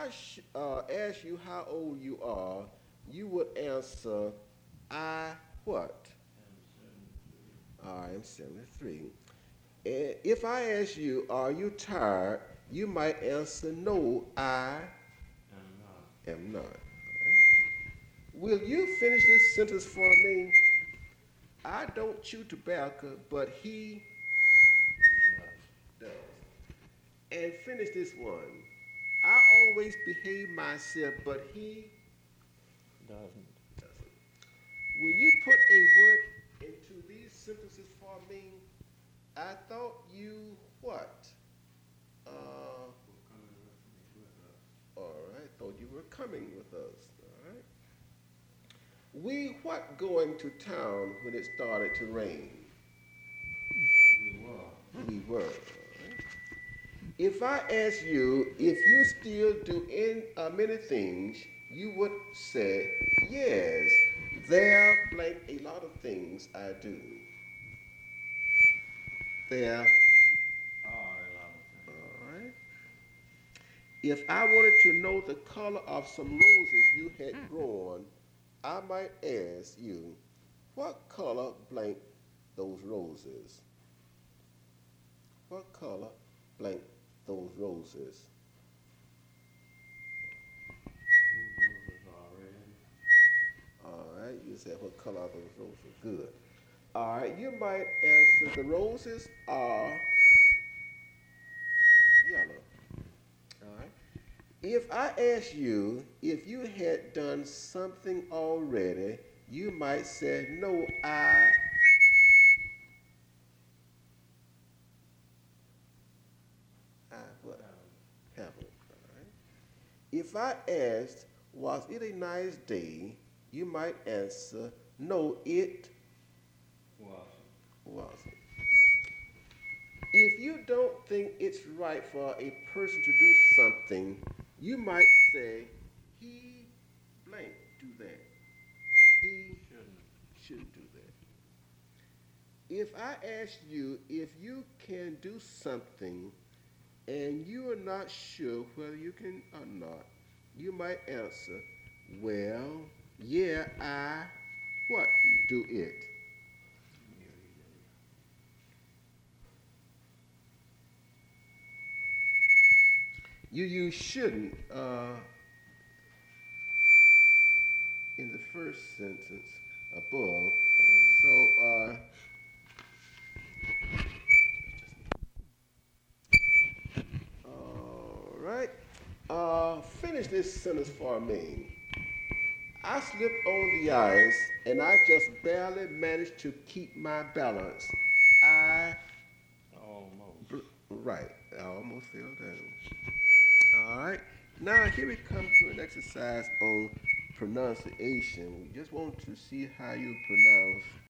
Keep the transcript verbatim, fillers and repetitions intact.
I sh- uh, ask you how old you are, you would answer, I what? I am seventy-three. And if I ask you, are you tired? You might answer, no, I am not. Will you finish this sentence for me? I don't chew tobacco, but he does. And finish this one. I always behave myself, but he Doesn't. doesn't. Will you put a word into these sentences for me? I thought you what? Uh, all right, thought you were coming with us. All right. We what going to town when it started to rain? We were. All right. If I ask you if you still do in uh, many things, you would say yes. There blank a lot of things I do. There. All right. If I wanted to know the color of some roses you had grown, I might ask you, what color blank those roses? What color blank those roses? All right, you said what color are those roses? Good. All right, you might answer the roses are yellow. All right. If I ask you if you had done something already, you might say, no, I I what? Haven't. All right. If I asked, was it a nice day? You might answer, no, it wasn't. If you don't think it's right for a person to do something, you might say, he blank do that. He shouldn't do that. If I ask you if you can do something and you are not sure whether you can or not, you might answer, well, yeah, I what do it. You use shouldn't uh, in the first sentence above. So, uh, all right. Uh, finish this sentence for me. I slipped on the ice and I just barely managed to keep my balance. I, Almost. bl- right, I almost fell down. All right. Now here we come to an exercise on pronunciation. We just want to see how you pronounce